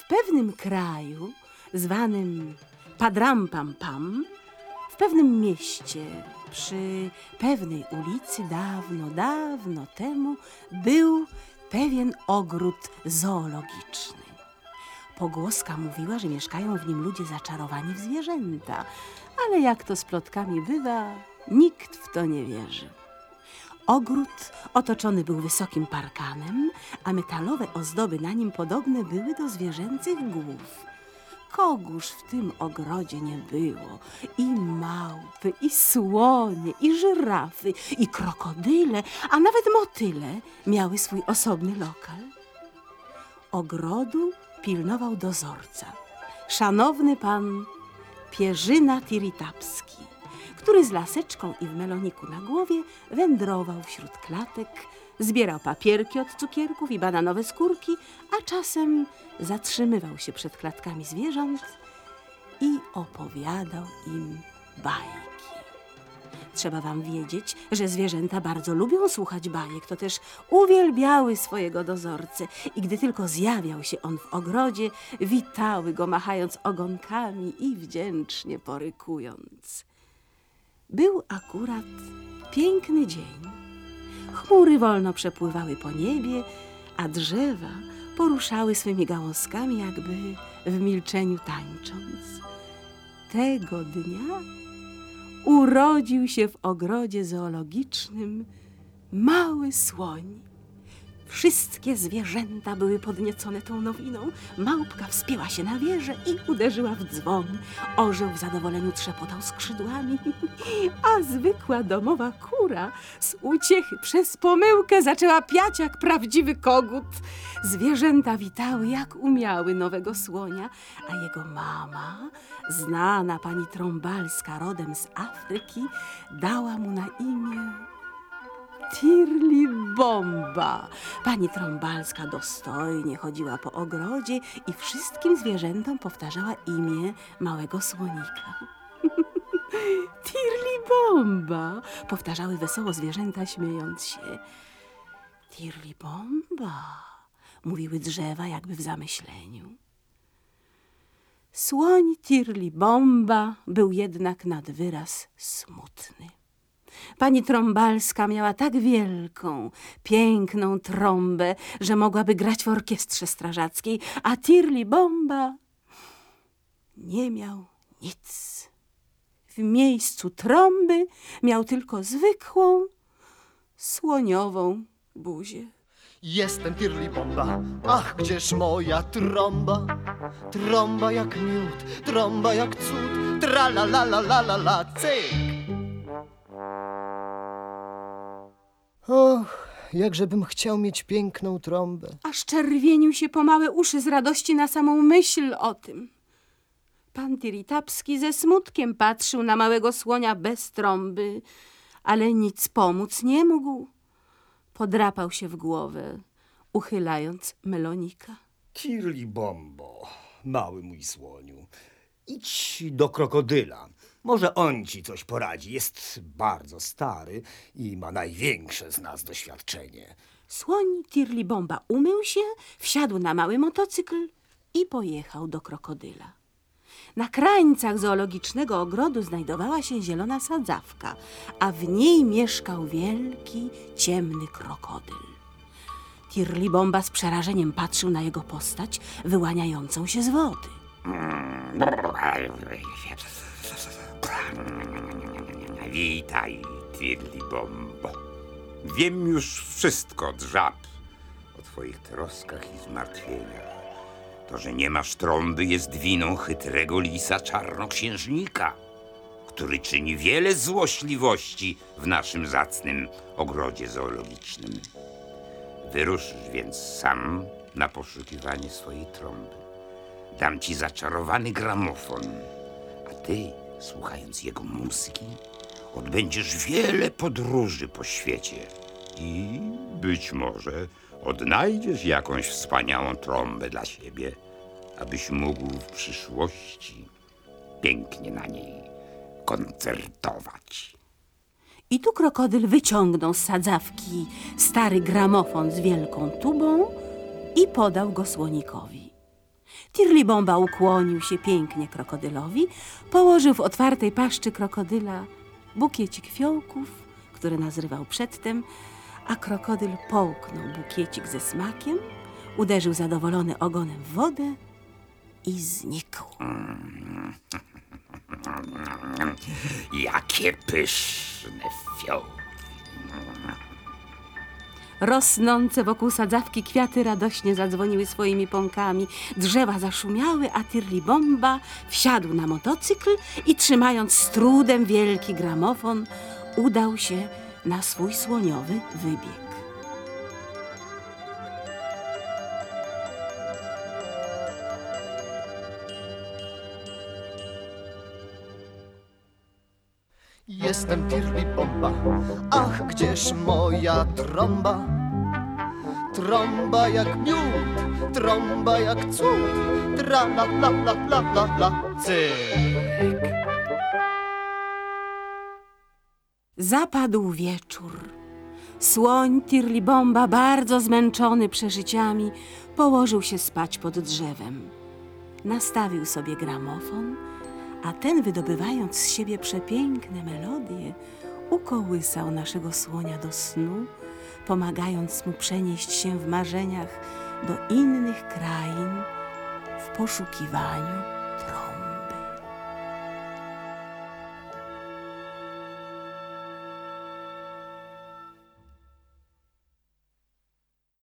W pewnym kraju, zwanym Padrampampam, w pewnym mieście, przy pewnej ulicy dawno, dawno temu był pewien ogród zoologiczny. Pogłoska mówiła, że mieszkają w nim ludzie zaczarowani w zwierzęta, ale jak to z plotkami bywa, nikt w to nie wierzył. Ogród otoczony był wysokim parkanem, a metalowe ozdoby na nim podobne były do zwierzęcych głów. Kogóż w tym ogrodzie nie było? I małpy, i słonie, i żyrafy, i krokodyle, a nawet motyle miały swój osobny lokal. Ogrodu pilnował dozorca, szanowny pan Pierzyna Tiritapski, który z laseczką i w meloniku na głowie wędrował wśród klatek, zbierał papierki od cukierków i bananowe skórki, a czasem zatrzymywał się przed klatkami zwierząt i opowiadał im bajki. Trzeba wam wiedzieć, że zwierzęta bardzo lubią słuchać bajek, to też uwielbiały swojego dozorcę i gdy tylko zjawiał się on w ogrodzie, witały go machając ogonkami i wdzięcznie porykując. Był akurat piękny dzień. Chmury wolno przepływały po niebie, a drzewa poruszały swymi gałązkami, jakby w milczeniu tańcząc. Tego dnia urodził się w ogrodzie zoologicznym mały słoń. Wszystkie zwierzęta były podniecone tą nowiną. Małpka wspięła się na wieżę i uderzyła w dzwon. Orzeł w zadowoleniu trzepotał skrzydłami, a zwykła domowa kura z uciechy przez pomyłkę zaczęła piać jak prawdziwy kogut. Zwierzęta witały jak umiały nowego słonia, a jego mama, znana pani Trąbalska rodem z Afryki, dała mu na imię Tirlibomba. Pani Trąbalska dostojnie chodziła po ogrodzie i wszystkim zwierzętom powtarzała imię małego słonika. Tirlibomba, powtarzały wesoło zwierzęta, śmiejąc się. Tirlibomba, mówiły drzewa jakby w zamyśleniu. Słoń Tirlibomba był jednak nad wyraz smutny. Pani Trąbalska miała tak wielką, piękną trąbę, że mogłaby grać w orkiestrze strażackiej, a Tirlibomba nie miał nic. W miejscu trąby miał tylko zwykłą, słoniową buzię. Jestem Tirlibomba, ach, gdzież moja trąba? Trąba jak miód, trąba jak cud, tra la la la la la la, cyk! Och, jakżebym chciał mieć piękną trąbę. Aż czerwienił się po małe uszy z radości na samą myśl o tym. Pan Tiritapski ze smutkiem patrzył na małego słonia bez trąby, ale nic pomóc nie mógł. Podrapał się w głowę, uchylając melonika. Tirlibombo, mały mój słoniu, idź do krokodyla. Może on ci coś poradzi. Jest bardzo stary i ma największe z nas doświadczenie. Słoń Tirlibomba umył się, wsiadł na mały motocykl i pojechał do krokodyla. Na krańcach zoologicznego ogrodu znajdowała się zielona sadzawka, a w niej mieszkał wielki, ciemny krokodyl. Tirlibomba z przerażeniem patrzył na jego postać wyłaniającą się z wody. Witaj, Tirlibombo. Wiem już wszystko od żab, o twoich troskach i zmartwieniach. To, że nie masz trąby, jest winą chytrego lisa czarnoksiężnika, który czyni wiele złośliwości w naszym zacnym ogrodzie zoologicznym. Wyruszysz więc sam na poszukiwanie swojej trąby. Dam ci zaczarowany gramofon, a ty, słuchając jego muzyki, odbędziesz wiele podróży po świecie i być może odnajdziesz jakąś wspaniałą trąbę dla siebie, abyś mógł w przyszłości pięknie na niej koncertować. I tu krokodyl wyciągnął z sadzawki stary gramofon z wielką tubą i podał go słonikowi. Tirlibomba ukłonił się pięknie krokodylowi, położył w otwartej paszczy krokodyla bukiecik fiołków, który nazrywał przedtem, a krokodyl połknął bukiecik ze smakiem, uderzył zadowolony ogonem w wodę i znikł. Jakie pyszne fiołki. Rosnące wokół sadzawki kwiaty radośnie zadzwoniły swoimi pąkami. Drzewa zaszumiały, a Tirlibomba wsiadł na motocykl i trzymając z trudem wielki gramofon, udał się na swój słoniowy wybieg. Jestem Tirlibomba, ach, gdzież moja trąba? Trąba jak miód, trąba jak cud, tra la la la la la la, cyk. Zapadł wieczór. Słoń Tirlibomba, bardzo zmęczony przeżyciami, położył się spać pod drzewem. Nastawił sobie gramofon, a ten, wydobywając z siebie przepiękne melodie, ukołysał naszego słonia do snu, pomagając mu przenieść się w marzeniach do innych krain w poszukiwaniu